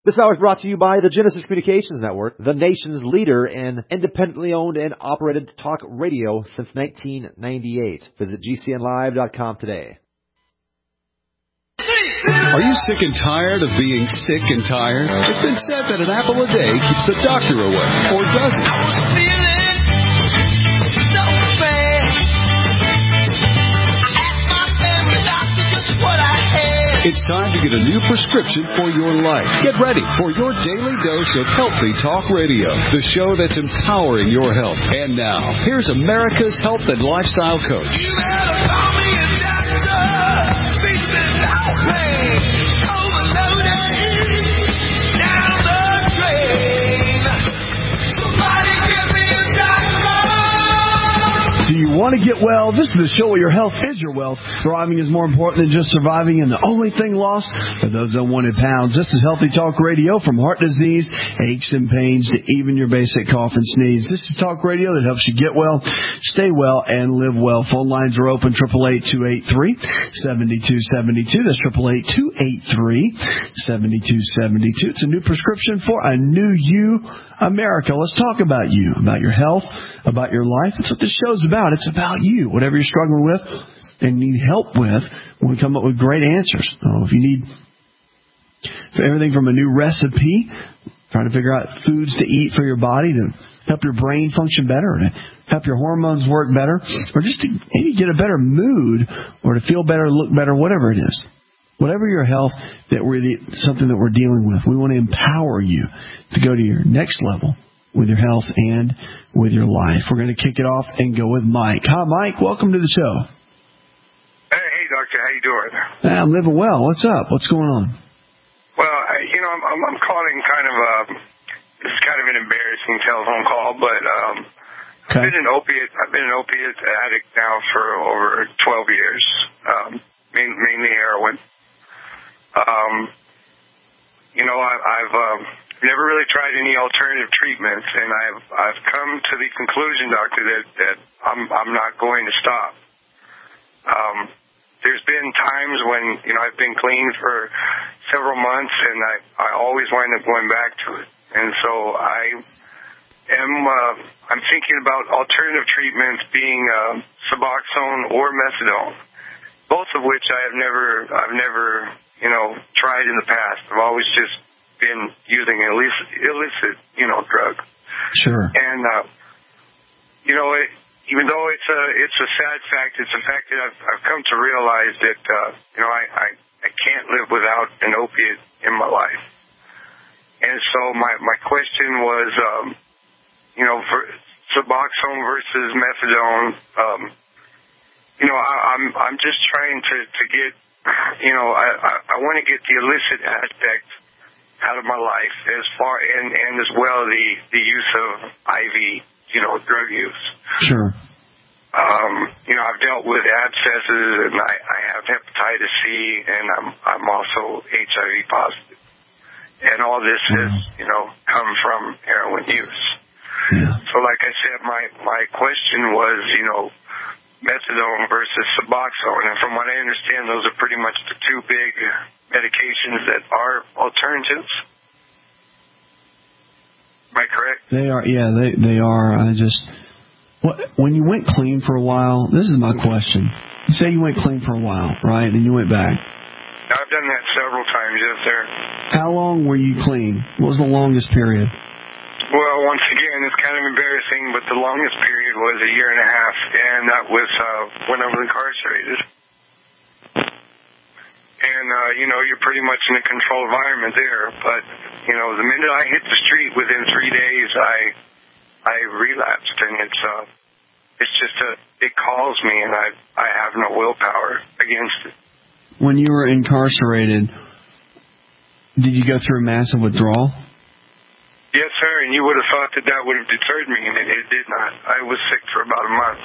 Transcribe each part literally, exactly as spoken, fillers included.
This hour is brought to you by the Genesis Communications Network, the nation's leader in independently owned and operated talk radio since nineteen ninety-eight. Visit G C N live dot com today. Are you sick and tired of being sick and tired? It's been said that an apple a day keeps the doctor away, or does it? I was feeling so bad. I asked my family doctor just what I had. It's time to get a new prescription for your life. Get ready for your daily dose of Healthy Talk Radio, the show that's empowering your health. And now, here's America's health and lifestyle coach. You better call me a doctor. Beat this out, man. Overloaded down the drain. Somebody give me a doctor. Do you want to get well? This is the show where your health is your wealth. Thriving is more important than just surviving, and the only thing lost are those unwanted pounds. This is Healthy Talk Radio, from heart disease, aches and pains, to even your basic cough and sneeze. This is talk radio that helps you get well, stay well, and live well. Phone lines are open, eight eight eight, two eight three, seven two seven two. That's eight eight eight, two eight three, seven two seven two. It's a new prescription for a new you, America. Let's talk about you, about your health, about your life. That's what this show's about. It's about you. Whatever you're struggling with and need help with, we come up with great answers. Oh, if you need everything from a new recipe, trying to figure out foods to eat for your body to help your brain function better, to help your hormones work better, or just to maybe get a better mood or to feel better, look better, whatever it is. Whatever your health, that we're the, something that we're dealing with, we want to empower you to go to your next level with your health and with your life. We're going to kick it off and go with Mike. Hi, Mike. Welcome to the show. Hey, hey, doctor. How you doing? Hey, I'm living well. What's up? What's going on? Well, I, you know, I'm, I'm, I'm calling kind of a, this is kind of an embarrassing telephone call, but um, Okay. I've been an opiate, I've been an opiate addict now for over twelve years, um, main, mainly heroin. Um, you know, I, I've um, never really tried any alternative treatments, and I've I've come to the conclusion, doctor, that, that I'm I'm not going to stop. Um, there's been times when, you know, I've been clean for several months, and I I always wind up going back to it, and so I am uh, I'm thinking about alternative treatments, being uh, Suboxone or Methadone, both of which I have never I've never you know tried in the past. I've always just been using illicit, illicit you know drug. Sure. And uh, you know, it, even though it's a it's a sad fact, it's a fact that I've I've come to realize that uh, you know I, I I can't live without an opiate in my life. And so my my question was, um, you know, for Suboxone versus Methadone. Um, you know, I, I'm I'm just trying to to get, you know, I I, I want to get the illicit aspect out of my life, as far and and as well the the use of I V, you know, drug use. Sure. Um, you know, I've dealt with abscesses, and I, I have hepatitis C, and I'm I'm also H I V positive, and all this has, you know, come from heroin use. Yeah. So, like I said, my my question was, you know, Methadone versus Suboxone, and from what I understand, those are pretty much the two big medications that are alternatives. Am I correct? They are, yeah, they they are. I just, what, when you went clean for a while, this is my question. You say you went clean for a while, right? And you went back. I've done that several times, yes, sir. How long were you clean? What was the longest period? Well, once again, it's kind of embarrassing, but the longest period was a year and a half, and that was uh, when I was incarcerated. And, uh, you know, you're pretty much in a controlled environment there. But, you know, the minute I hit the street, within three days, I I relapsed. And it's uh, it's just a, it calls me, and I, I have no willpower against it. When you were incarcerated, did you go through a massive withdrawal? Yes, sir, and you would have thought that that would have deterred me, and it, it did not. I was sick for about a month.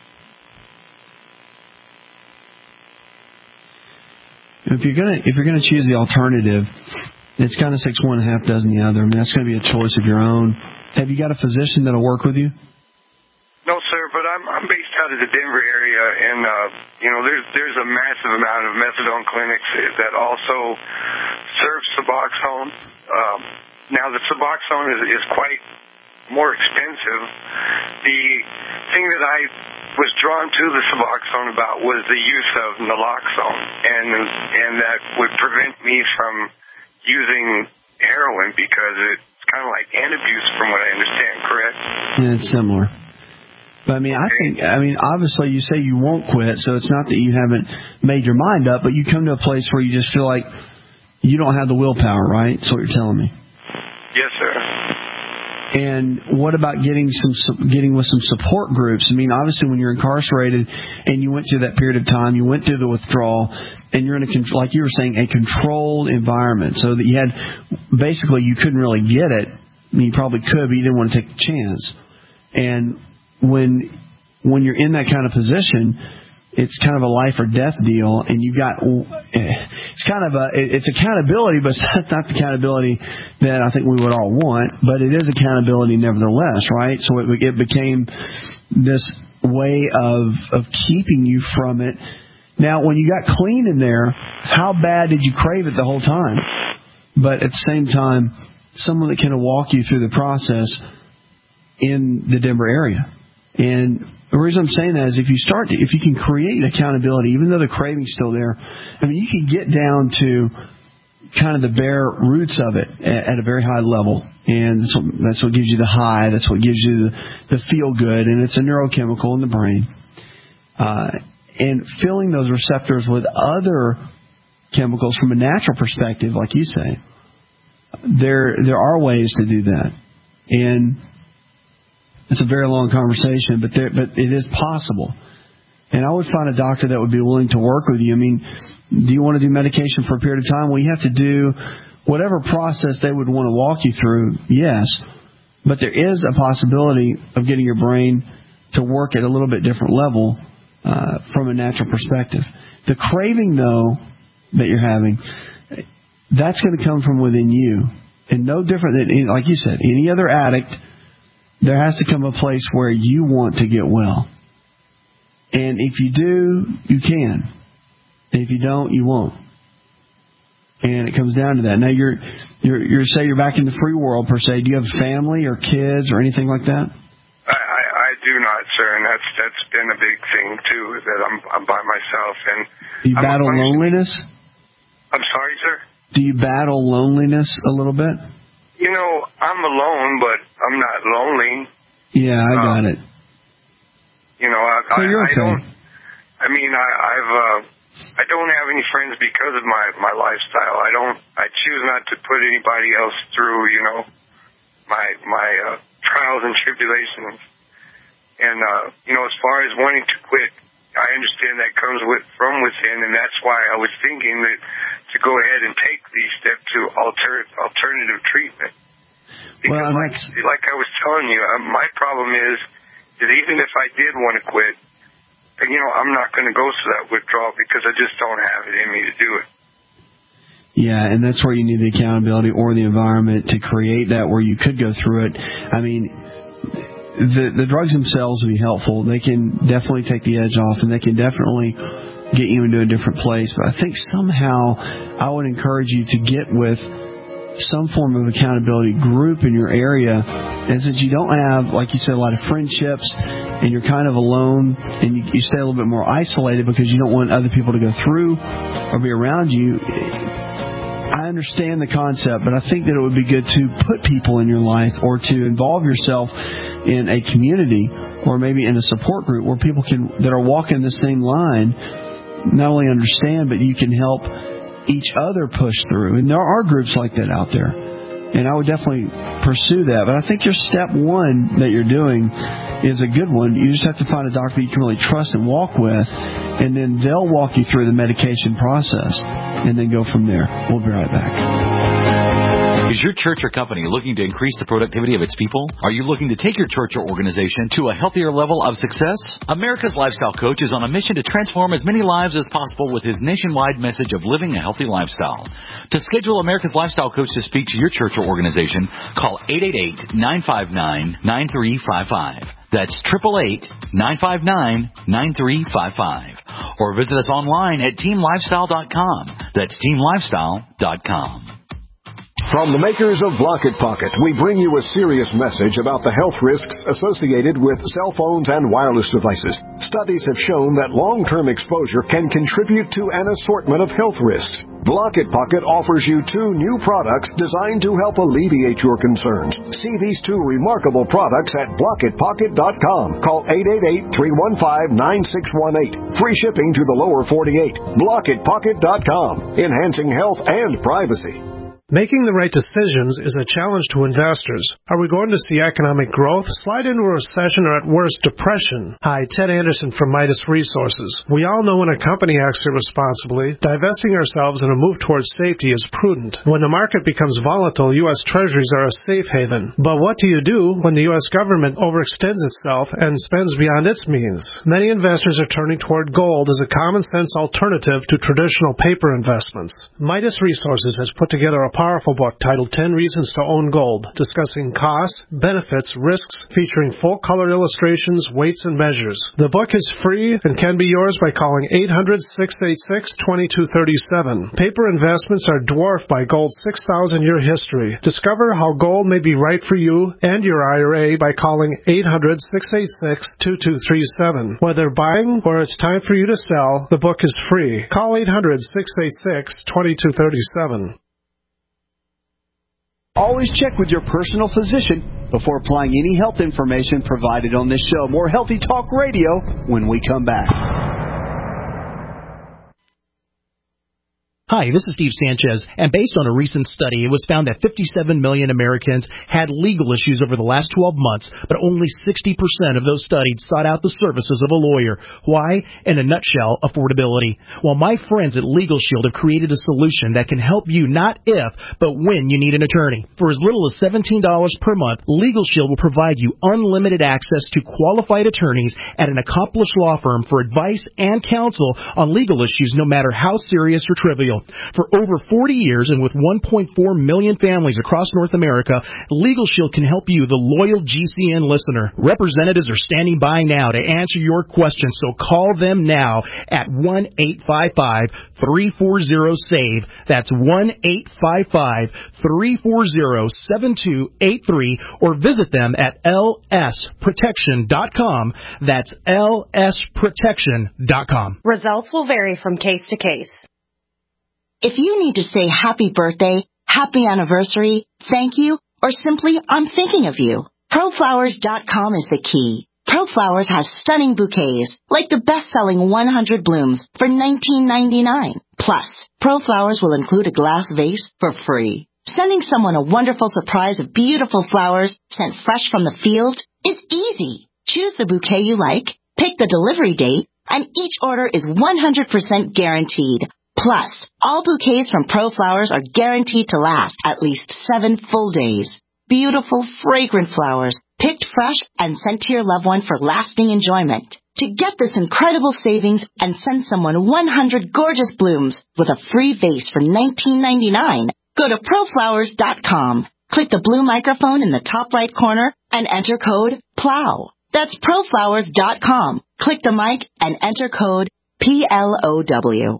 If you're gonna if you're gonna choose the alternative, it's kind of six one and a half dozen the other. I mean, that's going to be a choice of your own. Have you got a physician that'll work with you? No, sir, but I'm I'm based out of the Denver area, and uh, you know, there's there's a massive amount of methadone clinics that also serve Suboxone. Um, now, the Suboxone is, is quite more expensive. The thing that I was drawn to the Suboxone about was the use of naloxone, and and that would prevent me from using heroin because it's kind of like antabuse, from what I understand. Correct? Yeah, it's similar. But I mean, I think, I mean, obviously you say you won't quit, so it's not that you haven't made your mind up, but you come to a place where you just feel like you don't have the willpower, right? That's what you're telling me. Yes, sir. And what about getting some, getting with some support groups? I mean, obviously when you're incarcerated and you went through that period of time, you went through the withdrawal, and you're in a, like you were saying, a controlled environment, so that you had, basically you couldn't really get it. I mean, you probably could, but you didn't want to take the chance. And when when you're in that kind of position, it's kind of a life or death deal, and you got it's kind of a it's accountability, but it's not the accountability that I think we would all want, but it is accountability nevertheless, right? So it, it became this way of of keeping you from it. Now, when you got clean in there, how bad did you crave it the whole time? But at the same time, someone that can walk you through the process in the Denver area. And the reason I'm saying that is if you start to, if you can create accountability, even though the craving's still there, I mean, you can get down to kind of the bare roots of it at, at a very high level. And that's what, that's what gives you the high. That's what gives you the, the feel good. And it's a neurochemical in the brain. Uh, and filling those receptors with other chemicals from a natural perspective, like you say, there, there are ways to do that. And it's a very long conversation, but there, but it is possible. And I would find a doctor that would be willing to work with you. I mean, do you want to do medication for a period of time? Well, you have to do whatever process they would want to walk you through, yes. But there is a possibility of getting your brain to work at a little bit different level uh, from a natural perspective. The craving, though, that you're having, that's going to come from within you. And no different than, like you said, any other addict. There has to come a place where you want to get well. And if you do, you can. If you don't, you won't. And it comes down to that. Now, you're, you're, you're say you're back in the free world, per se. Do you have family or kids or anything like that? I, I, I do not, sir, and that's that's been a big thing, too, that I'm, I'm by myself. And do you I'm battle loneliness? I'm sorry, sir? Do you battle loneliness a little bit? You know, I'm alone, but I'm not lonely. Yeah, I got um, it. You know, I, so I, you're I okay. don't. I mean, I, I've uh, I don't have any friends because of my my lifestyle. I don't. I choose not to put anybody else through. You know, my my uh, trials and tribulations. And uh, you know, as far as wanting to quit, I understand that comes with from within, and that's why I was thinking that to go ahead and take the step to alter, alternative treatment. Because well, like, like I was telling you, um, my problem is that even if I did want to quit, you know, I'm not going to go through that withdrawal because I just don't have it in me to do it. Yeah, and that's where you need the accountability or the environment to create that where you could go through it. I mean, the the drugs themselves will be helpful. They can definitely take the edge off, and they can definitely get you into a different place. But I think somehow I would encourage you to get with some form of accountability group in your area. And since you don't have, like you said, a lot of friendships, and you're kind of alone, and you, you stay a little bit more isolated because you don't want other people to go through or be around you, I understand the concept, but I think that it would be good to put people in your life or to involve yourself in a community or maybe in a support group where people can that are walking the same line not only understand, but you can help each other push through. And there are groups like that out there. And I would definitely pursue that. But I think your step one that you're doing is a good one. You just have to find a doctor you can really trust and walk with, and then they'll walk you through the medication process, and then go from there. We'll be right back. Is your church or company looking to increase the productivity of its people? Are you looking to take your church or organization to a healthier level of success? America's Lifestyle Coach is on a mission to transform as many lives as possible with his nationwide message of living a healthy lifestyle. To schedule America's Lifestyle Coach to speak to your church or organization, call eight eight eight, nine five nine, nine three five five. That's eight eight eight, nine five nine, nine three five five. Or visit us online at team lifestyle dot com. That's team lifestyle dot com. From the makers of Block It Pocket, we bring you a serious message about the health risks associated with cell phones and wireless devices. Studies have shown that long-term exposure can contribute to an assortment of health risks. Block It Pocket offers you two new products designed to help alleviate your concerns. See these two remarkable products at block it pocket dot com. Call eight eight eight, three one five, nine six one eight. Free shipping to the lower forty-eight. block it pocket dot com. Enhancing health and privacy. Making the right decisions is a challenge to investors. Are we going to see economic growth, slide into a recession, or at worst, depression? Hi, Ted Anderson from Midas Resources. We all know when a company acts irresponsibly, divesting ourselves in a move towards safety is prudent. When the market becomes volatile, U S Treasuries are a safe haven. But what do you do when the U S government overextends itself and spends beyond its means? Many investors are turning toward gold as a common-sense alternative to traditional paper investments. Midas Resources has put together a powerful book titled ten Reasons to Own Gold, discussing costs, benefits, risks, featuring full-color illustrations, weights, and measures. The book is free and can be yours by calling eight hundred, six eight six, two two three seven. Paper investments are dwarfed by gold's six thousand year history. Discover how gold may be right for you and your I R A by calling eight hundred, six eight six, two two three seven. Whether buying or it's time for you to sell, the book is free. Call eight hundred, six eight six, two two three seven. Always check with your personal physician before applying any health information provided on this show. More Healthy Talk Radio when we come back. Hi, this is Steve Sanchez, and based on a recent study, it was found that fifty-seven million Americans had legal issues over the last twelve months, but only sixty percent of those studied sought out the services of a lawyer. Why? In a nutshell, affordability. Well, my friends at Legal Shield have created a solution that can help you not if, but when you need an attorney. For as little as seventeen dollars per month, Legal Shield will provide you unlimited access to qualified attorneys at an accomplished law firm for advice and counsel on legal issues, no matter how serious or trivial. For over forty years and with one point four million families across North America, Legal Shield can help you, the loyal G C N listener. Representatives are standing by now to answer your questions, so call them now at one eight five five, three four zero, SAVE. That's one eight five five, three four zero, seven two eight three, or visit them at L S protection dot com. That's L S protection dot com. Results will vary from case to case. If you need to say happy birthday, happy anniversary, thank you, or simply I'm thinking of you, pro flowers dot com is the key. ProFlowers has stunning bouquets, like the best-selling one hundred blooms for nineteen ninety-nine. Plus, ProFlowers will include a glass vase for free. Sending someone a wonderful surprise of beautiful flowers sent fresh from the field is easy. Choose the bouquet you like, pick the delivery date, and each order is one hundred percent guaranteed. Plus, all bouquets from ProFlowers are guaranteed to last at least seven full days. Beautiful, fragrant flowers, picked fresh and sent to your loved one for lasting enjoyment. To get this incredible savings and send someone one hundred gorgeous blooms with a free vase for nineteen ninety-nine, go to pro flowers dot com. Click the blue microphone in the top right corner and enter code PLOW. That's pro flowers dot com. Click the mic and enter code P L O W.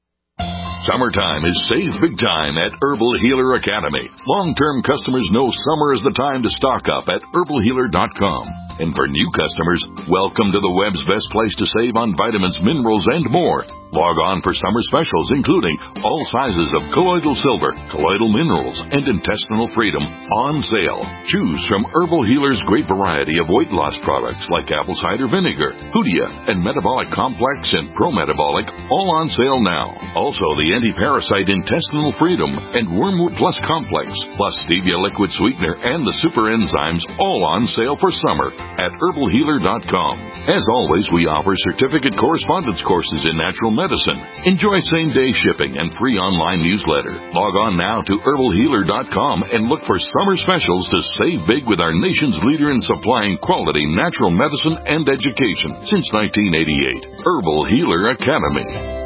Summertime is save big time at Herbal Healer Academy. Long-term customers know summer is the time to stock up at herbal healer dot com. And for new customers, welcome to the web's best place to save on vitamins, minerals, and more. Log on for summer specials, including all sizes of colloidal silver, colloidal minerals, and intestinal freedom on sale. Choose from Herbal Healer's great variety of weight loss products like apple cider vinegar, Hoodia, and Metabolic Complex and Pro-Metabolic, all on sale now. Also, the anti-parasite intestinal freedom and Wormwood Plus Complex, plus Stevia liquid sweetener and the super enzymes, all on sale for summer at herbal healer dot com. As always, we offer certificate correspondence courses in natural medicine. Enjoy same-day shipping and free online newsletter. Log on now to herbal healer dot com and look for summer specials to save big with our nation's leader in supplying quality natural medicine and education since nineteen eighty-eight. Herbal Healer Academy.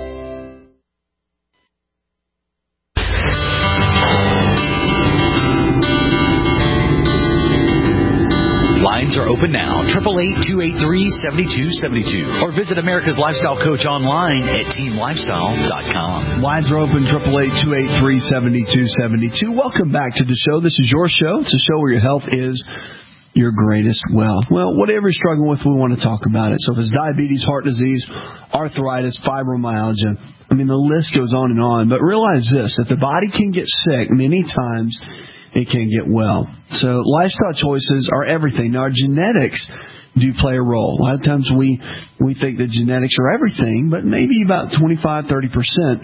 Lines Lines are open now. eight eight eight, two eight three, seven two seven two. Or visit America's Lifestyle Coach online at team lifestyle dot com. Lines are open, eight eight eight, two eight three, seven two seven two. Welcome back to the show. This is your show. It's a show where your health is your greatest wealth. Well, whatever you're struggling with, we want to talk about it. So if it's diabetes, heart disease, arthritis, fibromyalgia, I mean, the list goes on and on. But realize this, if the body can get sick, many times it can get well. So lifestyle choices are everything. Now, our genetics do play a role. A lot of times we, we think that genetics are everything, but maybe about twenty-five, thirty percent.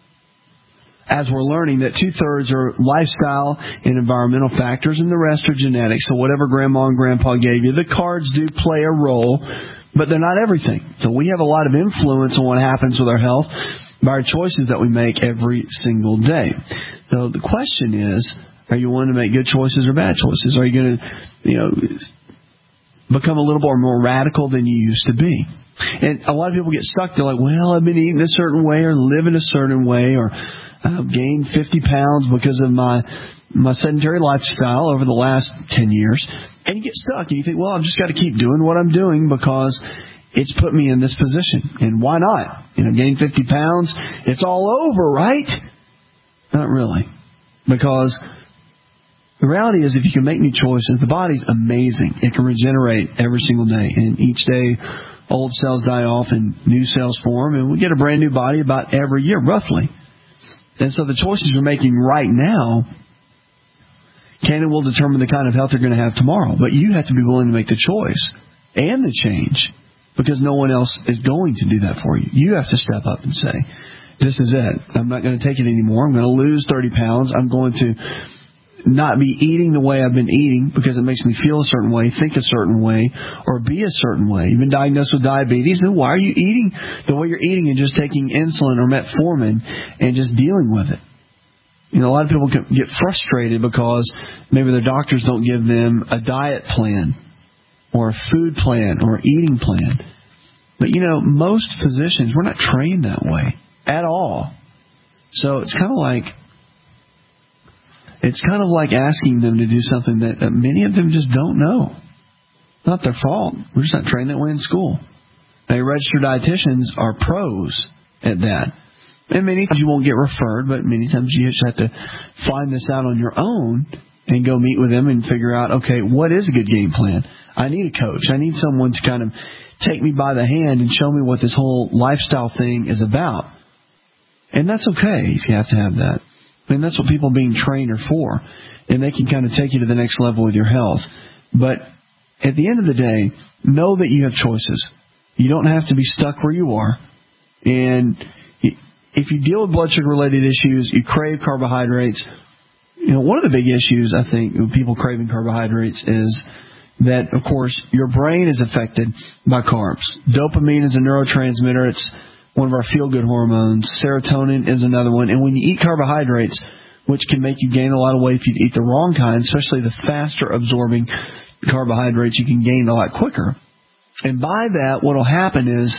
As we're learning that two-thirds are lifestyle and environmental factors, and the rest are genetics. So whatever grandma and grandpa gave you, the cards do play a role, but they're not everything. So we have a lot of influence on what happens with our health by our choices that we make every single day. So the question is, are you wanting to make good choices or bad choices? Are you going to, you know, become a little more, more radical than you used to be? And a lot of people get stuck. They're like, well, I've been eating a certain way or living a certain way, or I've gained fifty pounds because of my my sedentary lifestyle over the last ten years. And you get stuck and you think, well, I've just got to keep doing what I'm doing because it's put me in this position. And why not? You know, gain fifty pounds, it's all over, right? Not really. Because the reality is, if you can make new choices, the body's amazing. It can regenerate every single day. And each day, old cells die off and new cells form. And we get a brand new body about every year, roughly. And so the choices you're making right now can and will determine the kind of health you're going to have tomorrow. But you have to be willing to make the choice and the change, because no one else is going to do that for you. You have to step up and say, this is it. I'm not going to take it anymore. I'm going to lose thirty pounds. I'm going to not be eating the way I've been eating because it makes me feel a certain way, think a certain way, or be a certain way. You've been diagnosed with diabetes, then why are you eating the way you're eating and just taking insulin or metformin and just dealing with it? You know, a lot of people get frustrated because maybe their doctors don't give them a diet plan or a food plan or eating plan. But, you know, most physicians, we're not trained that way at all. So it's kind of like It's kind of like asking them to do something that uh, many of them just don't know. Not their fault. We're just not trained that way in school. Now, registered dietitians are pros at that. And many times you won't get referred, but many times you just have to find this out on your own and go meet with them and figure out, okay, what is a good game plan? I need a coach. I need someone to kind of take me by the hand and show me what this whole lifestyle thing is about. And that's okay if you have to have that. I mean, that's what people being trained are for. And they can kind of take you to the next level with your health. But at the end of the day, know that you have choices. You don't have to be stuck where you are. And if you deal with blood sugar-related issues, you crave carbohydrates. You know, one of the big issues, I think, with people craving carbohydrates is that, of course, your brain is affected by carbs. Dopamine is a neurotransmitter. It's one of our feel-good hormones. Serotonin is another one. And when you eat carbohydrates, which can make you gain a lot of weight if you eat the wrong kind, especially the faster-absorbing carbohydrates, you can gain a lot quicker. And by that, what will happen is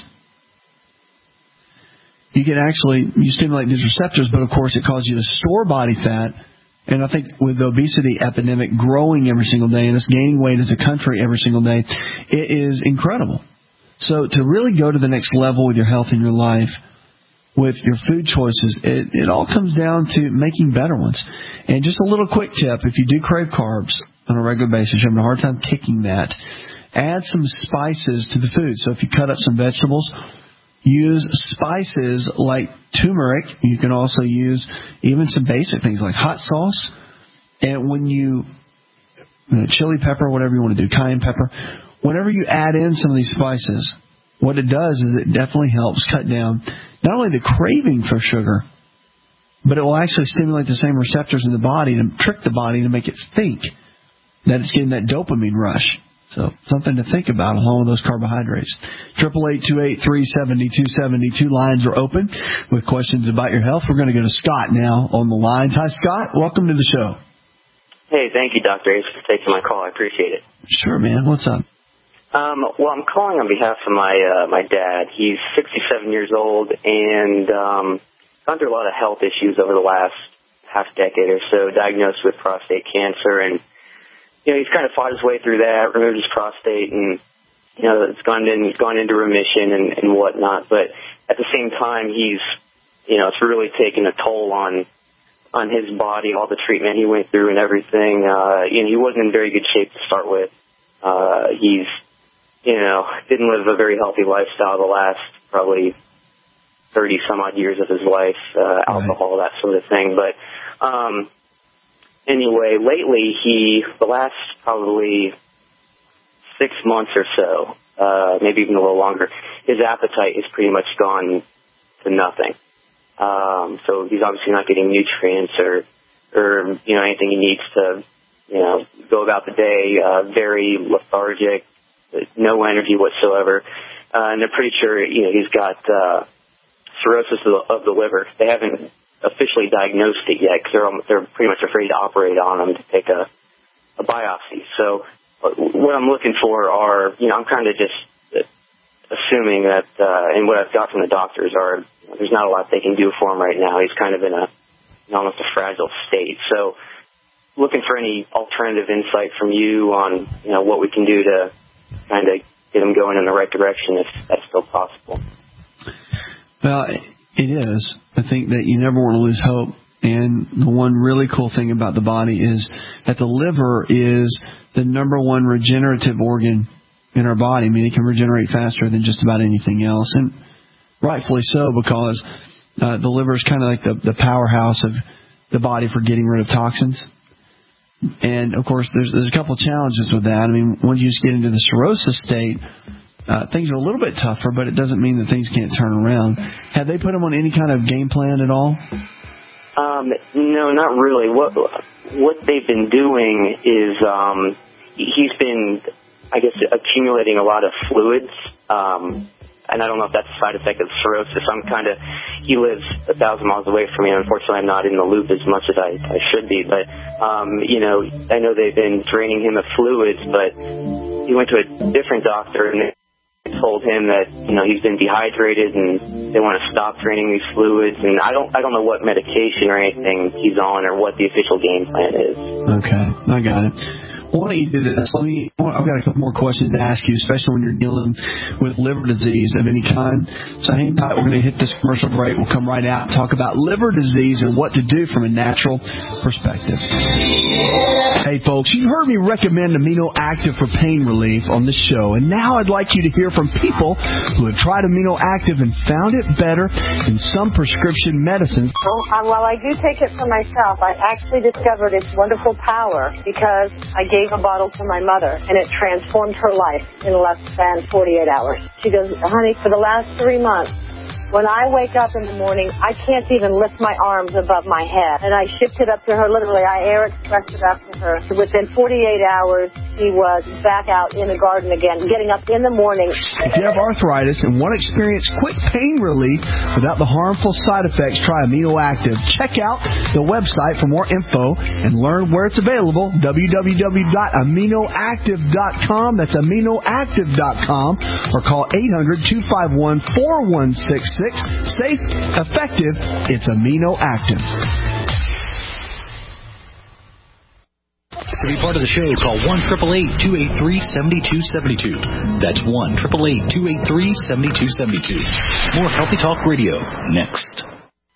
you can actually, you stimulate these receptors, but of course it causes you to store body fat. And I think with the obesity epidemic growing every single day and us gaining weight as a country every single day, it is incredible. So to really go to the next level with your health in your life, with your food choices, it, it all comes down to making better ones. And just a little quick tip, if you do crave carbs on a regular basis, you're having a hard time kicking that, add some spices to the food. So if you cut up some vegetables, use spices like turmeric. You can also use even some basic things like hot sauce. And when you, you know, chili pepper, whatever you want to do, cayenne pepper, whenever you add in some of these spices, what it does is it definitely helps cut down not only the craving for sugar, but it will actually stimulate the same receptors in the body and trick the body to make it think that it's getting that dopamine rush. So something to think about along with those carbohydrates. eight eight eight, two eight three, seven two seven two. Lines are open with questions about your health. We're going to go to Scott now on the lines. Hi, Scott. Welcome to the show. Hey, thank you, Doctor Ace, for taking my call. I appreciate it. Sure, man. What's up? Um, well, I'm calling on behalf of my uh, my dad. He's sixty-seven years old and um, gone through a lot of health issues over the last half decade or so, diagnosed with prostate cancer and you know, he's kind of fought his way through that, removed his prostate, and, you know, it's gone in, gone into remission and, and whatnot. But at the same time, he's, you know, it's really taken a toll on, on his body, all the treatment he went through and everything. Uh, you know, he wasn't in very good shape to start with. Uh, he's, you know, didn't live a very healthy lifestyle the last probably thirty some odd years of his life, uh, alcohol, that sort of thing. But, um, anyway, lately he, the last probably six months or so, uh, maybe even a little longer, his appetite has pretty much gone to nothing. Um, so he's obviously not getting nutrients or, or, you know, anything he needs to, you know, go about the day, uh, very lethargic, no energy whatsoever. Uh, and they're pretty sure, you know, he's got, uh, cirrhosis of the, of the liver. They haven't officially diagnosed it yet because they're, they're pretty much afraid to operate on him to take a, a biopsy. So what I'm looking for are, you know, I'm kind of just assuming that, uh, and what I've got from the doctors are, you know, there's not a lot they can do for him right now. He's kind of in a, you know, almost a fragile state. So looking for any alternative insight from you on, you know, what we can do to kind of get him going in the right direction if that's still possible. Well, it is. I think that you never want to lose hope. And the one really cool thing about the body is that the liver is the number one regenerative organ in our body. I mean, it can regenerate faster than just about anything else. And rightfully so, because uh, the liver is kind of like the, the powerhouse of the body for getting rid of toxins. And, of course, there's, there's a couple of challenges with that. I mean, once you just get into the cirrhosis state, Uh, things are a little bit tougher, but it doesn't mean that things can't turn around. Have they put him on any kind of game plan at all? Um, no, not really. What what they've been doing is um, he's been, I guess, accumulating a lot of fluids. Um, and I don't know if that's a side effect of cirrhosis. I'm kind of, he lives a thousand miles away from me. Unfortunately, I'm not in the loop as much as I, I should be. But, um, you know, I know they've been draining him of fluids, but he went to a different doctor and they told him that, you know, he's been dehydrated and they want to stop draining these fluids. And I don't, I don't know what medication or anything he's on or what the official game plan is. Okay, I got it. Well, why don't you do this? Let me, I've got a couple more questions to ask you, especially when you're dealing with liver disease of any kind. So hang tight. We're going to hit this commercial break. We'll come right out and talk about liver disease and what to do from a natural perspective. Hey, folks, you heard me recommend Amino Active for pain relief on this show, and now I'd like you to hear from people who have tried Amino Active and found it better than some prescription medicines. Well, while I do take it for myself, I actually discovered its wonderful power because I gave a bottle to my mother, and it transformed her life in less than forty-eight hours. She goes, honey, for the last three months, when I wake up in the morning, I can't even lift my arms above my head. And I shipped it up to her, literally, I air expressed it up to her. So within forty-eight hours, she was back out in the garden again, getting up in the morning. If you have arthritis and want to experience quick pain relief without the harmful side effects, try Amino Active. Check out the website for more info and learn where it's available, w w w dot amino active dot com. That's amino active dot com. Or call eight hundred, two five one, four one six six. Safe, effective, it's Amino Active. To be part of the show, call one eight eight eight, two eight three, seven two seven two. That's one eight eight eight, two eight three, seven two seven two. More Healthy Talk Radio next.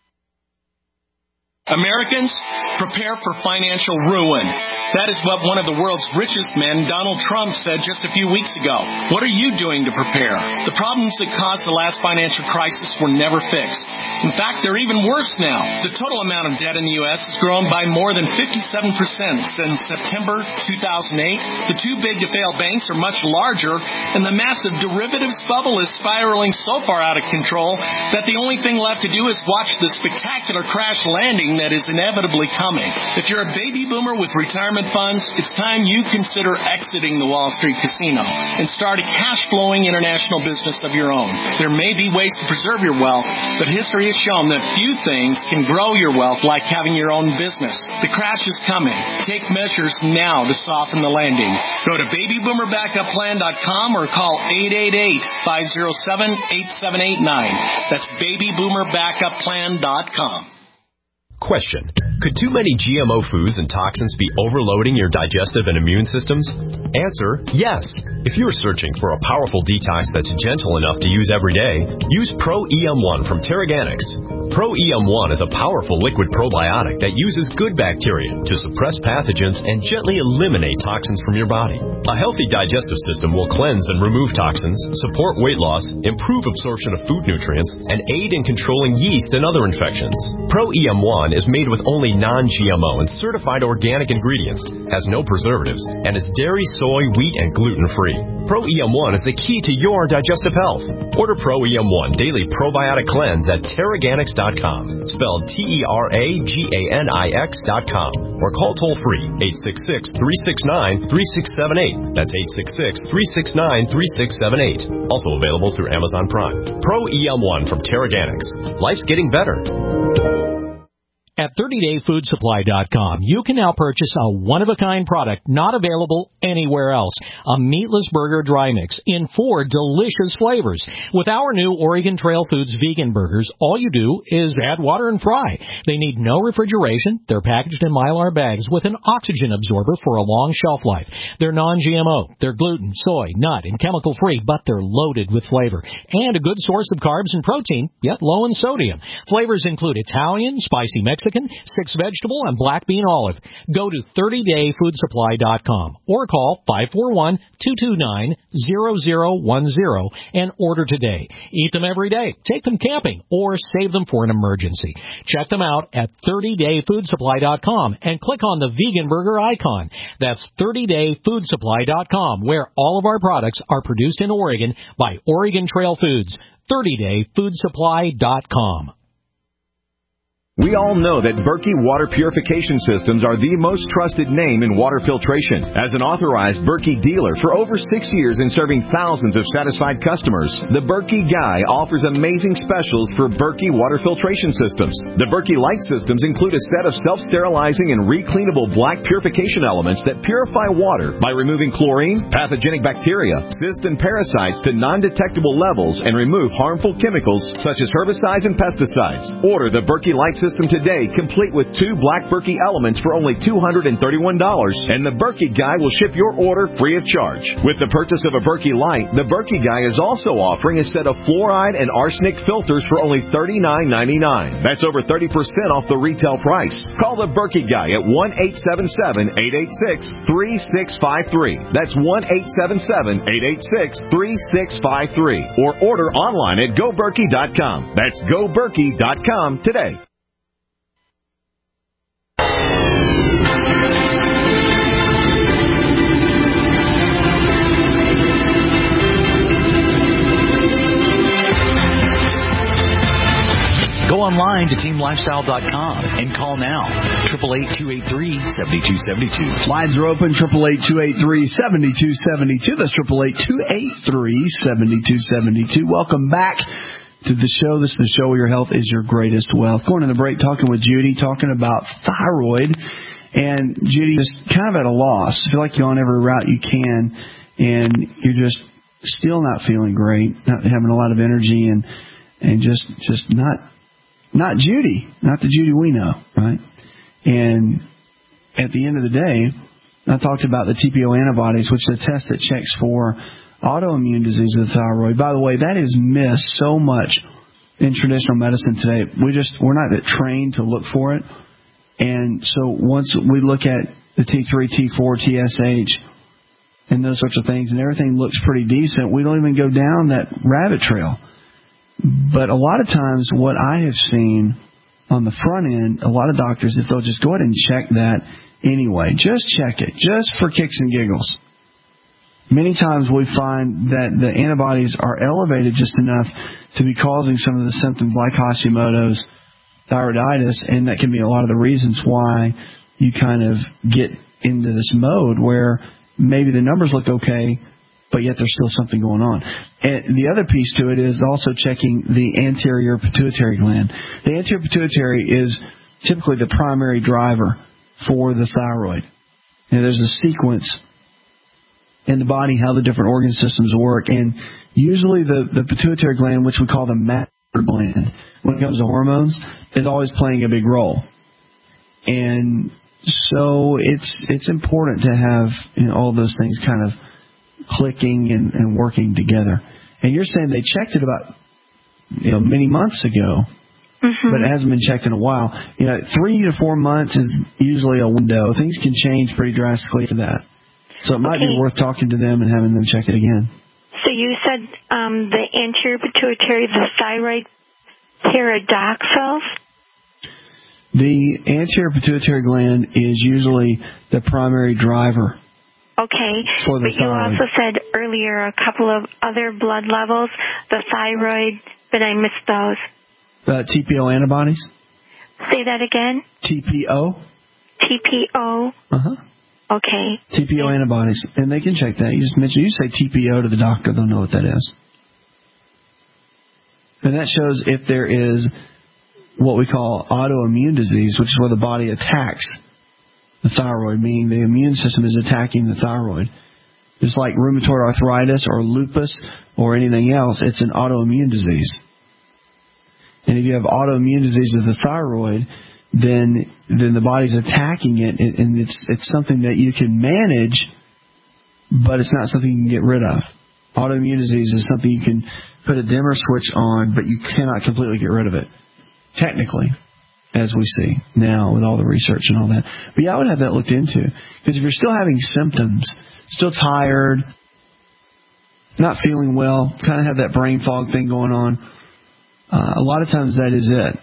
Americans, prepare for financial ruin. That is what one of the world's richest men, Donald Trump, said just a few weeks ago. What are you doing to prepare? The problems that caused the last financial crisis were never fixed. In fact, they're even worse now. The total amount of debt in the U S has grown by more than fifty-seven percent since September two thousand eight. The too big to fail banks are much larger, and the massive derivatives bubble is spiraling so far out of control that the only thing left to do is watch the spectacular crash landing that is inevitably coming. If you're a baby boomer with retirement funds, it's time you consider exiting the Wall Street casino and start a cash-flowing international business of your own. There may be ways to preserve your wealth, but history has shown that few things can grow your wealth like having your own business. The crash is coming. Take measures now to soften the landing. Go to baby boomer backup plan dot com or call eight eight eight, five oh seven, eight seven eight nine. That's baby boomer backup plan dot com. Question. Could too many G M O foods and toxins be overloading your digestive and immune systems? Answer, yes. If you're searching for a powerful detox that's gentle enough to use every day, use Pro E M one from Terraganics. Pro E M one is a powerful liquid probiotic that uses good bacteria to suppress pathogens and gently eliminate toxins from your body. A healthy digestive system will cleanse and remove toxins, support weight loss, improve absorption of food nutrients, and aid in controlling yeast and other infections. Pro E M one is made with only non-G M O and certified organic ingredients, has no preservatives, and is dairy, soy, wheat, and gluten-free. Pro E M one is the key to your digestive health. Order Pro E M one Daily Probiotic Cleanse at Terraganics dot com, spelled T E R A G A N I X dot com, or call toll-free eight six six, three six nine, three six seven eight. That's eight six six, three six nine, three six seven eight. Also available through Amazon Prime. Pro E M one from Terraganics. Life's getting better. At thirty day food supply dot com, you can now purchase a one-of-a-kind product not available anywhere else, a meatless burger dry mix in four delicious flavors. With our new Oregon Trail Foods vegan burgers, all you do is add water and fry. They need no refrigeration. They're packaged in Mylar bags with an oxygen absorber for a long shelf life. They're non-G M O. They're gluten, soy, nut, and chemical-free, but they're loaded with flavor. And a good source of carbs and protein, yet low in sodium. Flavors include Italian, spicy Mexican, six vegetable, and black bean olive. Go to thirty day food supply dot com or call five four one, two two nine, zero zero one zero and order today. Eat them every day, take them camping, or save them for an emergency. Check them out at thirty day food supply dot com and click on the vegan burger icon. That's thirty day food supply dot com, where all of our products are produced in Oregon by Oregon Trail Foods. thirty day food supply dot com. We all know that Berkey Water Purification Systems are the most trusted name in water filtration. As an authorized Berkey dealer for over six years and serving thousands of satisfied customers, the Berkey Guy offers amazing specials for Berkey water filtration systems. The Berkey Light systems include a set of self-sterilizing and recleanable black purification elements that purify water by removing chlorine, pathogenic bacteria, cysts, and parasites to non-detectable levels and remove harmful chemicals such as herbicides and pesticides. Order the Berkey Light system today, complete with two black Berkey elements for only two hundred thirty-one dollars, and the Berkey Guy will ship your order free of charge. With the purchase of a Berkey Light, the Berkey Guy is also offering a set of fluoride and arsenic filters for only thirty-nine ninety-nine. That's over thirty percent off the retail price. Call the Berkey Guy at one eight seven seven, eight eight six, three six five three. That's one eight seven seven, eight eight six, three six five three. Or order online at go berkey dot com. That's go berkey dot com today. Go online to team lifestyle dot com and call now. eight eight eight, two eight three, seven two seven two. Lines are open, eight eight eight, two eight three, seven two seven two. That's eight eight eight, two eight three, seven two seven two. Welcome back to the show. This is the show where your health is your greatest wealth. Going to the break, talking with Judy, talking about thyroid. And Judy is kind of at a loss. I feel like you're on every route you can, and you're just still not feeling great, not having a lot of energy, and and just just not... Not Judy, not the Judy we know, right? And at the end of the day, I talked about the T P O antibodies, which is a test that checks for autoimmune disease of the thyroid. By the way, that is missed so much in traditional medicine today. We just, we're not that trained to look for it. And so once we look at the T three, T four, T S H, and those sorts of things, and everything looks pretty decent, we don't even go down that rabbit trail. But a lot of times what I have seen on the front end, a lot of doctors, if they'll just go ahead and check that anyway, just check it, just for kicks and giggles. Many times we find that the antibodies are elevated just enough to be causing some of the symptoms like Hashimoto's, thyroiditis, and that can be a lot of the reasons why you kind of get into this mode where maybe the numbers look okay, but yet there's still something going on. And the other piece to it is also checking the anterior pituitary gland. The anterior pituitary is typically the primary driver for the thyroid. And there's a sequence in the body how the different organ systems work. And usually the, the pituitary gland, which we call the master gland, when it comes to hormones, is always playing a big role. And so it's it's important to have, you know, all those things kind of clicking and, and working together. And you're saying they checked it about, you know, many months ago, mm-hmm. but it hasn't been checked in a while. You know, three to four months is usually a window. Things can change pretty drastically for that. So it might okay. be worth talking to them and having them check it again. So you said um, the anterior pituitary, the thyroid paradoxals? The anterior pituitary gland is usually the primary driver. Okay, for the but you thyroid. also said earlier a couple of other blood levels, the thyroid, but I missed those. Uh, T P O antibodies? Say that again? T P O? T P O? Uh-huh. Okay. T P O antibodies, and they can check that. You just mention, you say T P O to the doctor, they'll know what that is. And that shows if there is what we call autoimmune disease, which is where the body attacks the thyroid, meaning the immune system is attacking the thyroid. Just like rheumatoid arthritis or lupus or anything else, it's an autoimmune disease. And if you have autoimmune disease of the thyroid, then then the body's attacking it, and it's it's something that you can manage, but it's not something you can get rid of. Autoimmune disease is something you can put a dimmer switch on, but you cannot completely get rid of it, technically, as we see now with all the research and all that. But yeah, I would have that looked into, because if you're still having symptoms, still tired, not feeling well, kind of have that brain fog thing going on, uh, a lot of times that is it.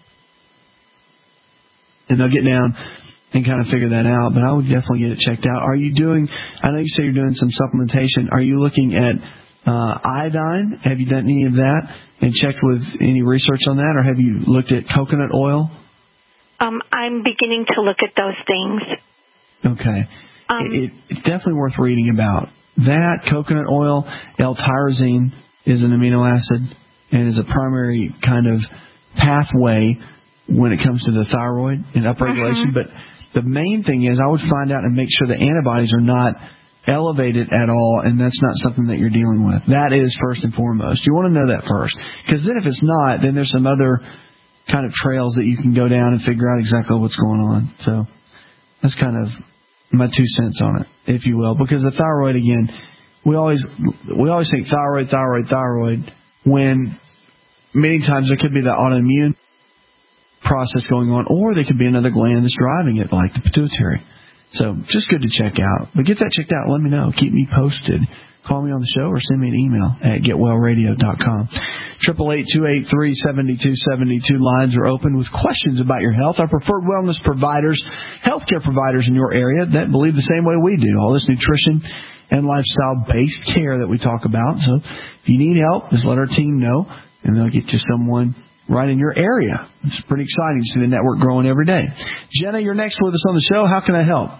And they'll get down and kind of figure that out, but I would definitely get it checked out. Are you doing, I know you say you're doing some supplementation, are you looking at uh, iodine? Have you done any of that and checked with any research on that, or have you looked at coconut oil? Um, I'm beginning to look at those things. Okay. Um, it, it's definitely worth reading about. That, coconut oil, L-tyrosine is an amino acid and is a primary kind of pathway when it comes to the thyroid and upregulation. Uh-huh. But the main thing is I would find out and make sure the antibodies are not elevated at all, and that's not something that you're dealing with. That is first and foremost. You want to know that first, because then if it's not, then there's some other kind of trails that you can go down and figure out exactly what's going on. So that's kind of my two cents on it, if you will, because the thyroid, again, we always we always think thyroid, thyroid, thyroid, when many times there could be that autoimmune process going on, or there could be another gland that's driving it, like the pituitary. So just good to check out. But get that checked out. Let me know. Keep me posted. Call me on the show or send me an email at get well radio dot com. eight eight eight, two eight three, seven two seven two. Lines are open with questions about your health. Our preferred wellness providers, healthcare providers in your area that believe the same way we do. All this nutrition and lifestyle-based care that we talk about. So if you need help, just let our team know, and they'll get you someone right in your area. It's pretty exciting to see the network growing every day. Jenna, you're next with us on the show. How can I help?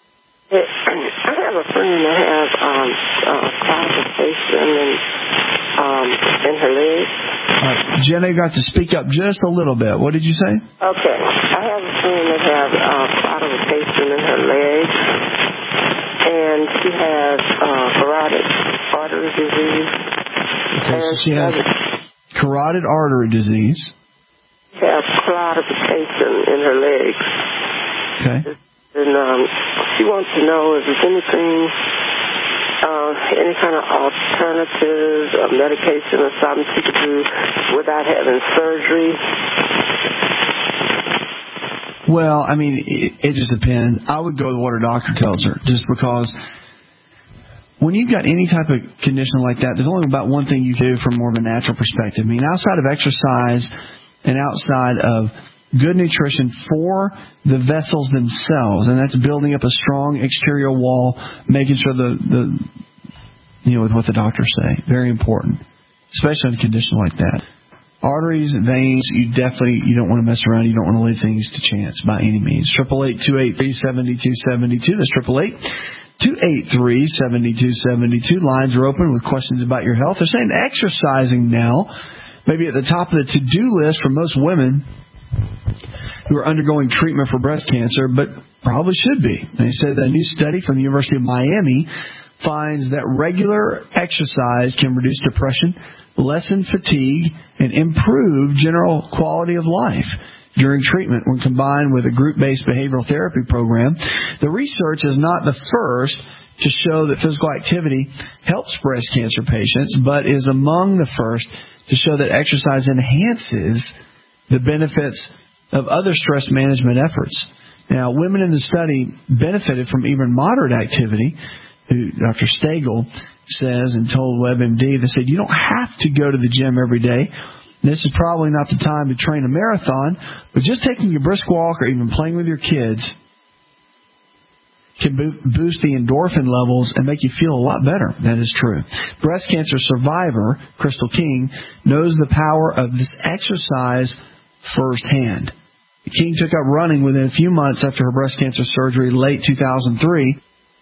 I have a friend that has um, uh, claudication in, um, in her legs. Uh, Jenna, you got to speak up just a little bit. What did you say? Okay. I have a friend that has uh, claudication in her legs, and she has uh, carotid artery disease. Okay, so she has carotid artery disease. She has claudication in her legs. Okay. And um, she wants to know if there's anything, uh, any kind of alternatives or medication or something she could do without having surgery. Well, I mean, it, it just depends. I would go with what her doctor tells her, just because when you've got any type of condition like that, there's only about one thing you can do from more of a natural perspective. I mean, outside of exercise and outside of good nutrition for the vessels themselves, and that's building up a strong exterior wall, making sure the, the you know, with what the doctors say. Very important, especially in a condition like that. Arteries, veins, you definitely, you don't want to mess around. You don't want to leave things to chance by any means. eight eight eight, two eight three, seven two seven two. That's eight eight eight, two eight three, seven two seven two. Lines are open with questions about your health. They're saying exercising now, maybe at the top of the to-do list for most women who are undergoing treatment for breast cancer, but probably should be. They said that a new study from the University of Miami finds that regular exercise can reduce depression, lessen fatigue, and improve general quality of life. during treatment when combined with a group-based behavioral therapy program. The research is not the first to show that physical activity helps breast cancer patients, but is among the first to show that exercise enhances the benefits of other stress management efforts. Now, women in the study benefited from even moderate activity, who Doctor Stagel says and told WebMD. They said, you don't have to go to the gym every day. This is probably not the time to train a marathon, but just taking a brisk walk or even playing with your kids can boost the endorphin levels and make you feel a lot better. That is true. Breast cancer survivor Crystal King knows the power of this exercise firsthand. King took up running within a few months after her breast cancer surgery late two thousand three.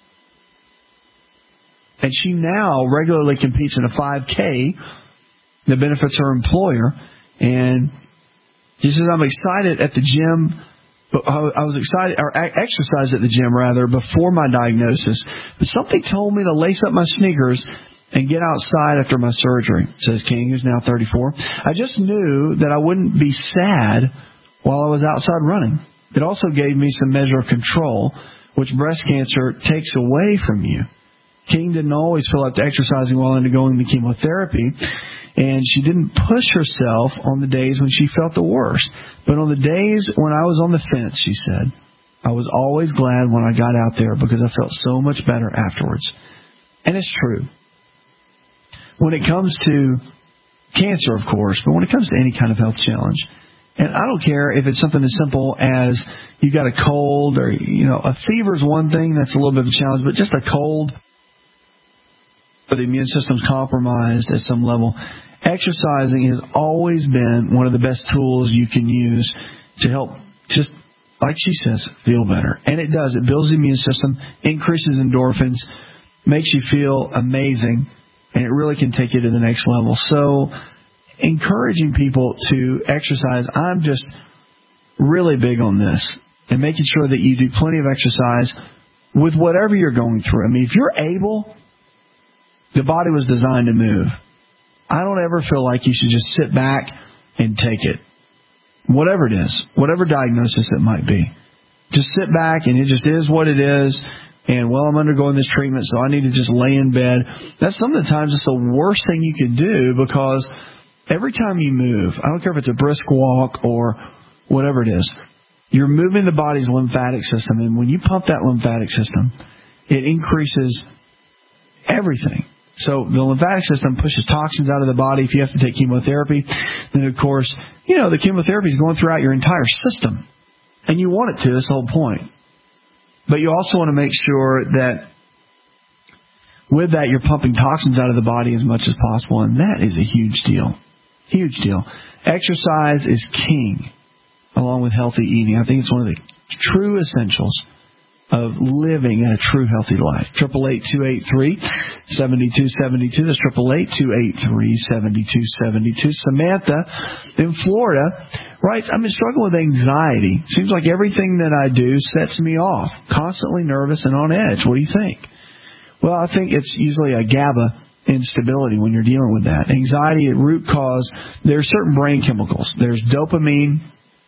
And she now regularly competes in a five K that benefits her employer. And she says, I'm excited at the gym. But I was excited, or exercised at the gym rather, before my diagnosis. But something told me to lace up my sneakers and get outside after my surgery, says King, who's now thirty-four. I just knew that I wouldn't be sad while I was outside running. It also gave me some measure of control, which breast cancer takes away from you. King didn't always feel up to exercising while undergoing the chemotherapy, and she didn't push herself on the days when she felt the worst. But on the days when I was on the fence, she said, I was always glad when I got out there because I felt so much better afterwards. And it's true. When it comes to cancer, of course, but when it comes to any kind of health challenge, and I don't care if it's something as simple as you got a cold or, you know, a fever is one thing, that's a little bit of a challenge, but just a cold, or the immune system's compromised at some level. Exercising has always been one of the best tools you can use to help, just like she says, feel better. And it does. It builds the immune system, increases endorphins, makes you feel amazing, and it really can take you to the next level. So encouraging people to exercise, I'm just really big on this, and making sure that you do plenty of exercise with whatever you're going through. I mean, if you're able, the body was designed to move. I don't ever feel like you should just sit back and take it. Whatever it is, whatever diagnosis it might be. Just sit back and it just is what it is. And, well, I'm undergoing this treatment, so I need to just lay in bed. That's sometimes just the worst thing you can do, because every time you move, I don't care if it's a brisk walk or whatever it is, you're moving the body's lymphatic system. And when you pump that lymphatic system, it increases everything. So the lymphatic system pushes toxins out of the body. If you have to take chemotherapy, then, of course, you know, the chemotherapy is going throughout your entire system. And you want it to. That's the whole point. But you also want to make sure that with that, you're pumping toxins out of the body as much as possible. And that is a huge deal. Huge deal. Exercise is king, along with healthy eating. I think it's one of the true essentials of living a true healthy life. Triple eight two eight three seventy two seventy two. That's triple eight two eight three seventy two seventy two. Samantha in Florida writes, I've been struggling with anxiety. Seems like everything that I do sets me off. Constantly nervous and on edge. What do you think? Well, I think it's usually a GABA instability when you're dealing with that. Anxiety at root cause, there are certain brain chemicals. There's dopamine,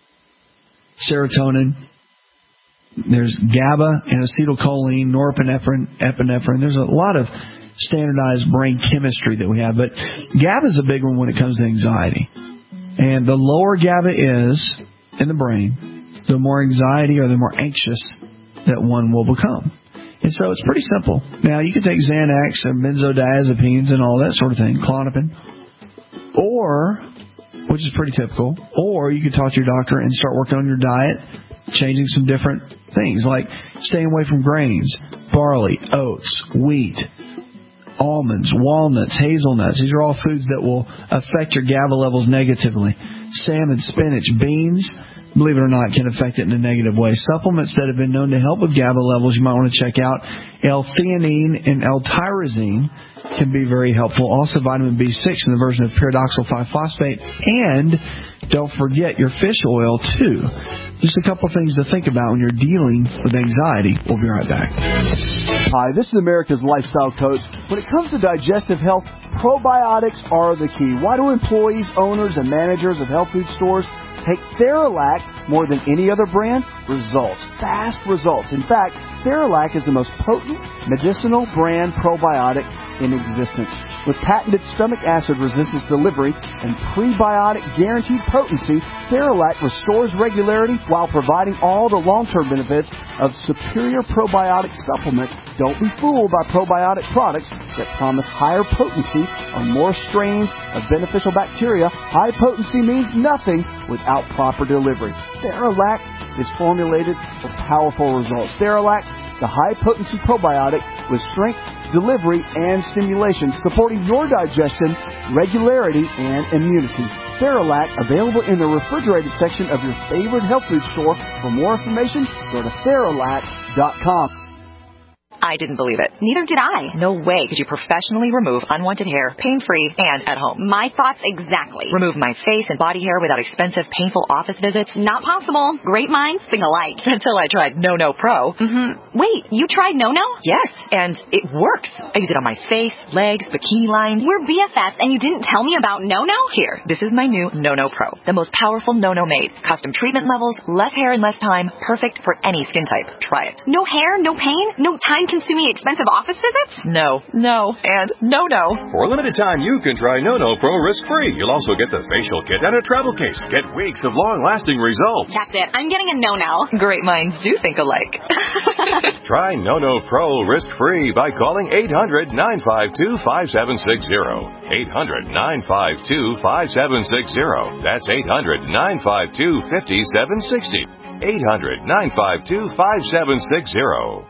serotonin, there's GABA and acetylcholine, norepinephrine, epinephrine. There's a lot of standardized brain chemistry that we have. But GABA is a big one when it comes to anxiety. And the lower GABA is in the brain, the more anxiety or the more anxious that one will become. And so it's pretty simple. Now, you can take Xanax or benzodiazepines and all that sort of thing, Klonopin, or, which is pretty typical, or you can talk to your doctor and start working on your diet, changing some different things, like staying away from grains, barley, oats, wheat, almonds, walnuts, hazelnuts. These are all foods that will affect your GABA levels negatively. Salmon, spinach, beans, believe it or not, can affect it in a negative way. Supplements that have been known to help with GABA levels, you might want to check out. L-theanine and L-tyrosine can be very helpful. Also, vitamin B six in the version of pyridoxal five phosphate. And don't forget your fish oil, too. Just a couple things to think about when you're dealing with anxiety. We'll be right back. Hi, this is America's Lifestyle Coach. When it comes to digestive health, probiotics are the key. Why do employees, owners, and managers of health food stores Take Theralac more than any other brand. Results. Fast results. In fact, Theralac is the most potent medicinal brand probiotic in existence. With patented stomach acid resistance delivery and prebiotic guaranteed potency, Theralac restores regularity while providing all the long-term benefits of superior probiotic supplement. Don't be fooled by probiotic products that promise higher potency or more strains of beneficial bacteria. High potency means nothing without proper delivery. Theralac is formulated for powerful results. Theralac, the high-potency probiotic with strength, delivery, and stimulation, supporting your digestion, regularity, and immunity. Theralac, available in the refrigerated section of your favorite health food store. For more information, go to Theralac dot com. I didn't believe it. Neither did I. No way could you professionally remove unwanted hair, pain-free, and at home. My thoughts exactly. Remove my face and body hair without expensive, painful office visits? Not possible. Great minds think alike. Until I tried No No Pro. Mm-hmm. Wait, you tried No No? Yes, and it works. I use it on my face, legs, bikini lines. We're B F Fs, and you didn't tell me about No No? Here, this is my new No No Pro. The most powerful No No made. Custom treatment levels, less hair in less time, perfect for any skin type. Try it. No hair, no pain, no time-consuming expensive office visits? No, no, and no, no. For a limited time, you can try No No Pro risk-free. You'll also get the facial kit and a travel case. Get weeks of long-lasting results. That's it. I'm getting a No No. Great minds do think alike. Try No No Pro risk-free by calling eight hundred, nine five two, five seven six zero. eight hundred, nine five two, five seven six zero. That's eight hundred, nine five two, five seven six zero. eight hundred, nine five two, five seven six zero.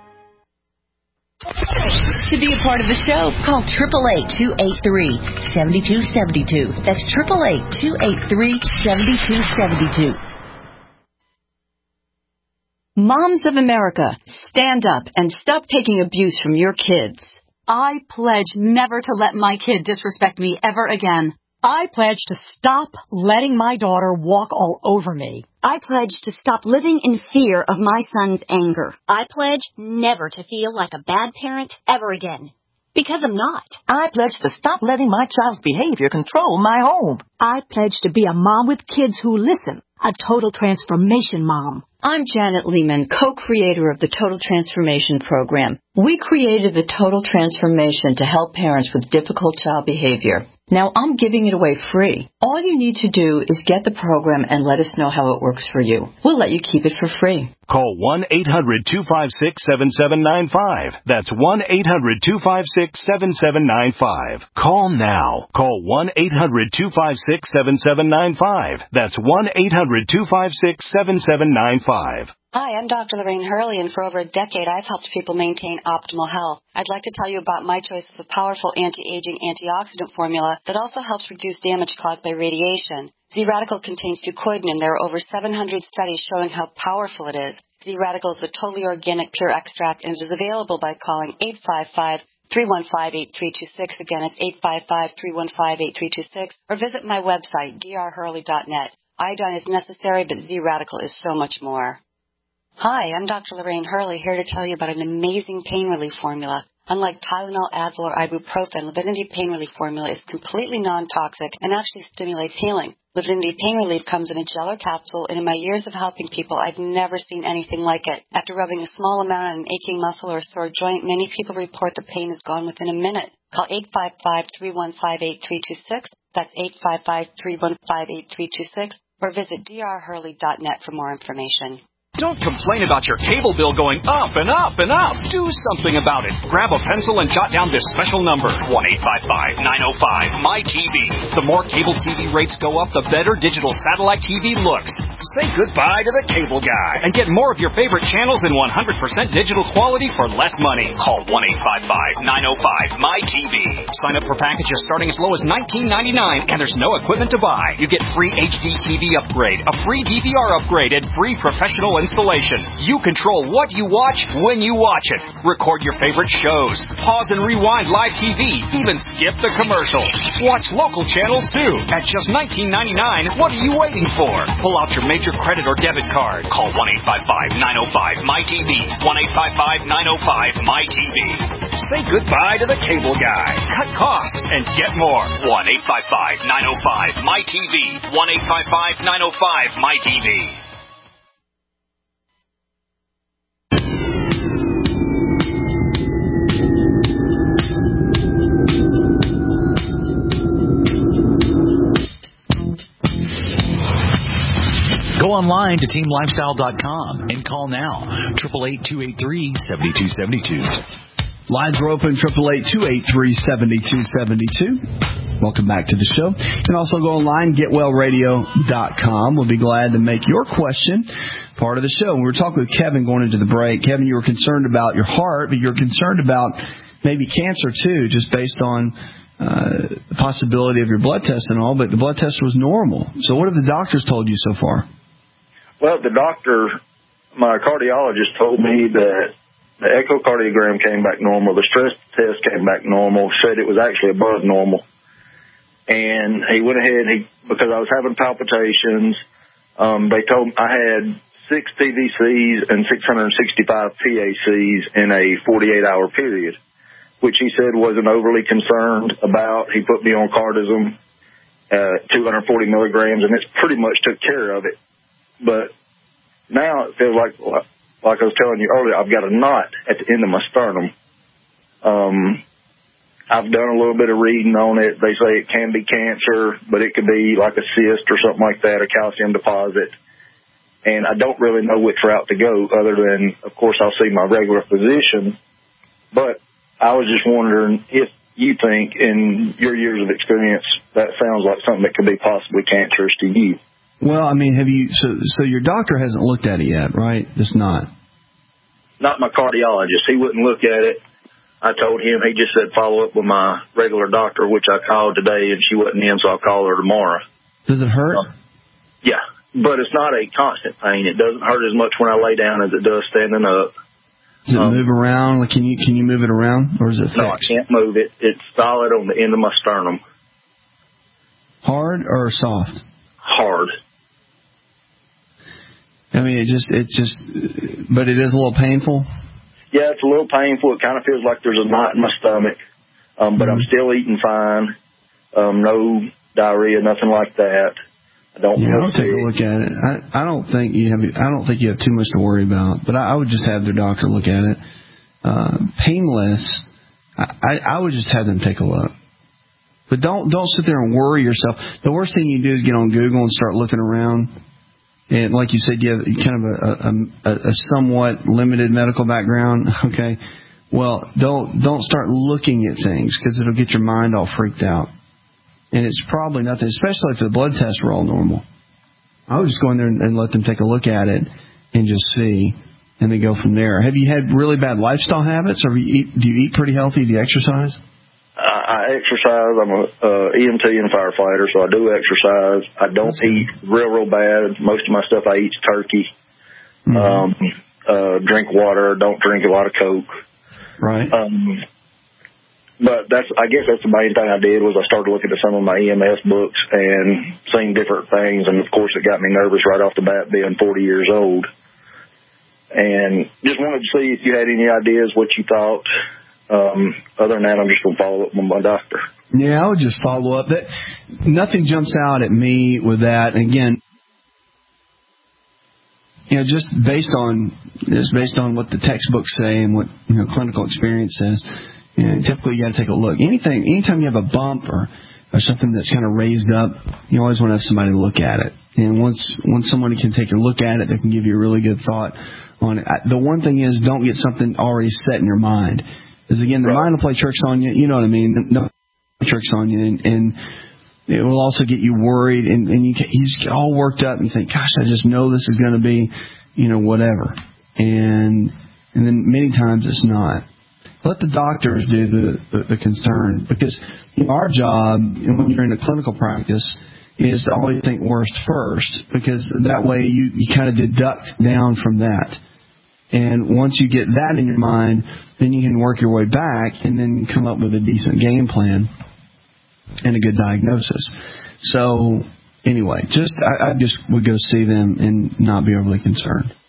To be a part of the show, call eight eight eight, two eight three, seven two seven two. That's eight eight eight, two eight three, seven two seven two. Moms of America, stand up and stop taking abuse from your kids. I pledge never to let my kid disrespect me ever again. I pledge to stop letting my daughter walk all over me. I pledge to stop living in fear of my son's anger. I pledge never to feel like a bad parent ever again. Because I'm not. I pledge to stop letting my child's behavior control my home. I pledge to be a mom with kids who listen. A total transformation mom. I'm Janet Lehman, co-creator of the Total Transformation Program. We created the Total Transformation to help parents with difficult child behavior. Now I'm giving it away free. All you need to do is get the program and let us know how it works for you. We'll let you keep it for free. Call one eight hundred, two five six, seven seven nine five. That's one eight hundred, two five six, seven seven nine five. Call now. Call one eight hundred, two five six, seven seven nine five. That's one eight hundred, two five six, seven seven nine five. Hi, I'm Doctor Lorraine Hurley, and for over a decade, I've helped people maintain optimal health. I'd like to tell you about my choice of a powerful anti-aging antioxidant formula that also helps reduce damage caused by radiation. Z-Radical contains fucoidan, and there are over seven hundred studies showing how powerful it is. Z-Radical is a totally organic, pure extract, and it is available by calling eight five five, three one five, eight three two six. Again, it's eight five five, three one five, eight three two six, or visit my website, d r hurley dot net. Iodine is necessary, but Z-Radical is so much more. Hi, I'm Doctor Lorraine Hurley, here to tell you about an amazing pain relief formula. Unlike Tylenol, Advil, or ibuprofen, Livinity Pain Relief Formula is completely non-toxic and actually stimulates healing. Livinity Pain Relief comes in a gel or capsule, and in my years of helping people, I've never seen anything like it. After rubbing a small amount on an aching muscle or a sore joint, many people report the pain is gone within a minute. Call eight five five, three one five, eight three two six. That's eight five five, three one five, eight three two six. Or visit d r hurley dot net for more information. Don't complain about your cable bill going up and up and up. Do something about it. Grab a pencil and jot down this special number, one eight five five, nine oh five, M Y T V. The more cable T V rates go up, the better digital satellite T V looks. Say goodbye to the cable guy and get more of your favorite channels in one hundred percent digital quality for less money. Call one eight five five, nine oh five, M Y T V. Sign up for packages starting as low as nineteen ninety-nine, and there's no equipment to buy. You get free H D T V upgrade, a free D V R upgrade, and free professional installation. You control what you watch when you watch it. Record your favorite shows. Pause and rewind live T V. Even skip the commercials. Watch local channels too. At just nineteen ninety-nine, what are you waiting for? Pull out your major credit or debit card. Call one eight five five, nine oh five, M Y T V. one eight five five, nine oh five, M Y T V. Say goodbye to the cable guy. Cut costs and get more. one eight five five, nine oh five, M Y T V. one eight five five, nine oh five, M Y T V. Go online to team lifestyle dot com and call now, eight eight eight, two eight three, seven two seven two. Lines are open, eight eight eight, two eight three, seven two seven two. Welcome back to the show. You can also go online, get well radio dot com. We'll be glad to make your question part of the show. We were talking with Kevin going into the break. Kevin, you were concerned about your heart, but you're concerned about maybe cancer too, just based on uh, the possibility of your blood test and all, but the blood test was normal. So what have the doctors told you so far? Well, the doctor, my cardiologist told me that the echocardiogram came back normal, the stress test came back normal, said it was actually above normal. And he went ahead, he because I was having palpitations, um, they told me I had six P V Cs and six hundred sixty-five P A Cs in a forty-eight hour period, which he said wasn't overly concerned about. He put me on cardizem, uh, two hundred forty milligrams, and it pretty much took care of it. But now it feels like, like I was telling you earlier, I've got a knot at the end of my sternum. Um, I've done a little bit of reading on it. They say it can be cancer, but it could be like a cyst or something like that, a calcium deposit. And I don't really know which route to go other than, of course, I'll see my regular physician. But I was just wondering if you think, in your years of experience, that sounds like something that could be possibly cancerous to you. Well, I mean, have you, so, so your doctor hasn't looked at it yet, right? Just not. Not my cardiologist. He wouldn't look at it. I told him, he just said follow up with my regular doctor, which I called today, and she wasn't in, so I'll call her tomorrow. Does it hurt? Uh, yeah, but it's not a constant pain. It doesn't hurt as much when I lay down as it does standing up. Does it um, move around? Like, can you can you move it around, or is it fixed? No, I can't move it. It's solid on the end of my sternum. Hard or soft? Hard. I mean, it just, it just, but it is a little painful. Yeah, it's a little painful. It kind of feels like there's a knot in my stomach, um, but mm-hmm. I'm still eating fine. Um, no diarrhea, nothing like that. I don't. Yeah, I'll take a look at it. I, I don't think you have. I don't think you have too much to worry about. But I, I would just have their doctor look at it. Uh, painless. I, I, I would just have them take a look. But don't don't sit there and worry yourself. The worst thing you do is get on Google and start looking around. And like you said, you have kind of a, a, a somewhat limited medical background. Okay, well, don't don't start looking at things because it'll get your mind all freaked out. And it's probably nothing, especially if the blood tests were all normal. I would just go in there and, and let them take a look at it and just see, and then go from there. Have you had really bad lifestyle habits, or do you eat, do you eat pretty healthy? Do you exercise? I exercise. I'm a uh, E M T and firefighter, so I do exercise. I don't That's eat real, real bad. Most of my stuff I eat's turkey. Mm-hmm. Um, uh, drink water. Don't drink a lot of Coke. Right. Um, but that's, I guess that's the main thing I did was I started looking at some of my E M S books and seeing different things, and of course it got me nervous right off the bat being forty years old. And just wanted to see if you had any ideas what you thought. Um, other than that, I'm just going to follow up with my doctor. Yeah, I would just follow up. That nothing jumps out at me with that. And again, you know, just based on just based on what the textbooks say and what you know clinical experience says, you know, typically you got to take a look. Anything, anytime you have a bump or or something that's kind of raised up, you always want to have somebody look at it. And once once somebody can take a look at it, they can give you a really good thought on it. The one thing is, don't get something already set in your mind. Because, again, the right. mind will play tricks on you. You know what I mean? No tricks on you. And, and it will also get you worried. And, and you, you just get all worked up. And you think, gosh, I just know this is going to be, you know, whatever. And and then many times it's not. Let the doctors do the, the, the concern. Because you know, our job, when you're in a clinical practice, is to always think worst first. Because that way you, you kind of deduct down from that. And once you get that in your mind, then you can work your way back and then come up with a decent game plan and a good diagnosis. So, anyway, just I, I just would go see them and not be overly concerned.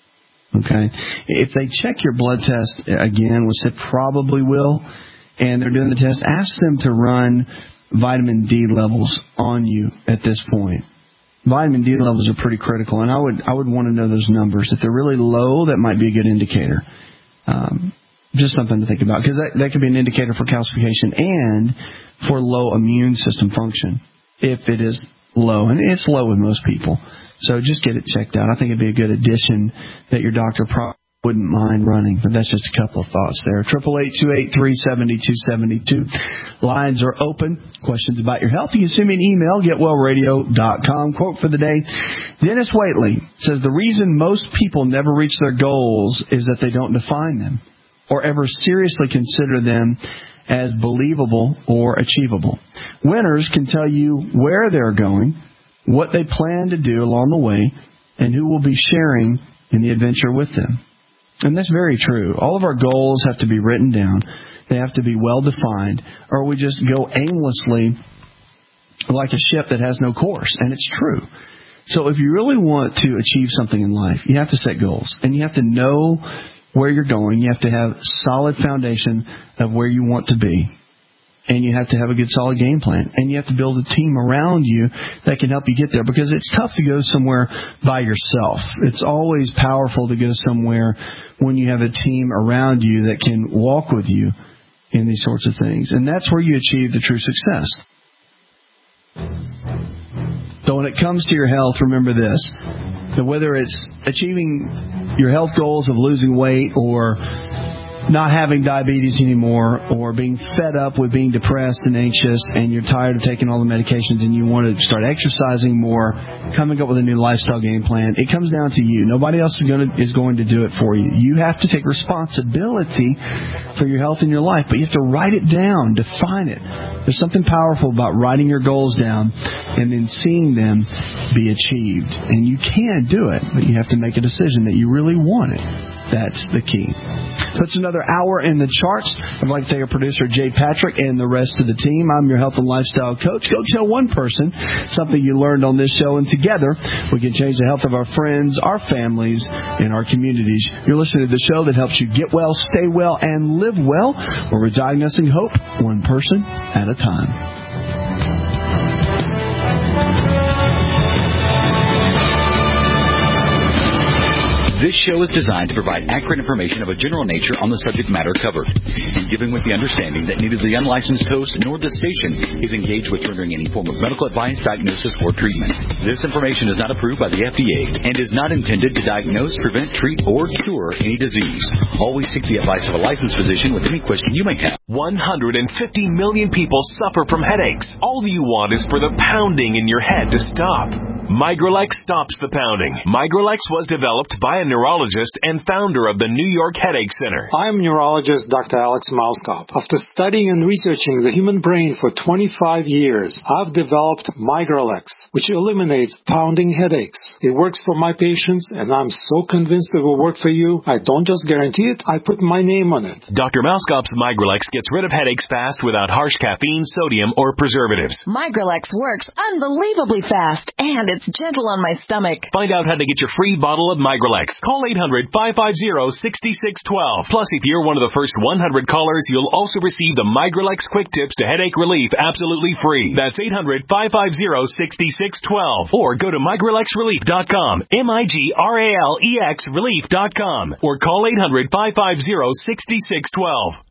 Okay? If they check your blood test again, which they probably will, and they're doing the test, ask them to run vitamin D levels on you at this point. Vitamin D levels are pretty critical, and I would I would want to know those numbers. If they're really low, that might be a good indicator. Um, just something to think about, because that, that could be an indicator for calcification and for low immune system function if it is low, and it's low with most people. So just get it checked out. I think it'd be a good addition that your doctor probably wouldn't mind running, but that's just a couple of thoughts there. Triple eight two eight three seven two seven two. Lines are open. Questions about your health, you can send me an email, get well radio dot com. Quote for the day, Dennis Waitley says the reason most people never reach their goals is that they don't define them or ever seriously consider them as believable or achievable. Winners can tell you where they're going, what they plan to do along the way, and who will be sharing in the adventure with them. And that's very true. All of our goals have to be written down. They have to be well defined, or we just go aimlessly like a ship that has no course. And it's true. So if you really want to achieve something in life, you have to set goals. And you have to know where you're going. You have to have a solid foundation of where you want to be. And you have to have a good, solid game plan. And you have to build a team around you that can help you get there. Because it's tough to go somewhere by yourself. It's always powerful to go somewhere when you have a team around you that can walk with you in these sorts of things. And that's where you achieve the true success. So when it comes to your health, remember this. So whether it's achieving your health goals of losing weight or not having diabetes anymore, or being fed up with being depressed and anxious and you're tired of taking all the medications and you want to start exercising more, coming up with a new lifestyle game plan, it comes down to you. Nobody else is going to, is going to do it for you. You have to take responsibility for your health in your life, but you have to write it down, define it. There's something powerful about writing your goals down and then seeing them be achieved. And you can do it, but you have to make a decision that you really want it. That's the key. So it's another hour in the charts. I'd like to thank our producer, Jay Patrick, and the rest of the team. I'm your health and lifestyle coach. Go tell one person something you learned on this show, and together we can change the health of our friends, our families, and our communities. You're listening to the show that helps you get well, stay well, and live well, where we're diagnosing hope one person at a time. This show is designed to provide accurate information of a general nature on the subject matter covered, and given with the understanding that neither the unlicensed host nor the station is engaged with rendering any form of medical advice, diagnosis, or treatment. This information is not approved by the F D A and is not intended to diagnose, prevent, treat, or cure any disease. Always seek the advice of a licensed physician with any question you may have. one hundred fifty million people suffer from headaches. All you want is for the pounding in your head to stop. Migralex stops the pounding. Migralex was developed by a neurologist and founder of the New York Headache Center. I'm neurologist Doctor Alex Mauskop. After studying and researching the human brain for twenty-five years, I've developed Migralex, which eliminates pounding headaches. It works for my patients, and I'm so convinced it will work for you. I don't just guarantee it, I put my name on it. Doctor Mauskop's Migralex gets rid of headaches fast without harsh caffeine, sodium, or preservatives. Migralex works unbelievably fast, and it's gentle on my stomach. Find out how to get your free bottle of Migralex. Call eight hundred, five five zero, six six one two. Plus, if you're one of the first one hundred callers, you'll also receive the Migralex Quick Tips to Headache Relief absolutely free. That's eight hundred, five five zero, six six one two. Or go to migralex relief dot com, M I G R A L E X relief dot com. Or call eight hundred, five five zero, six six one two.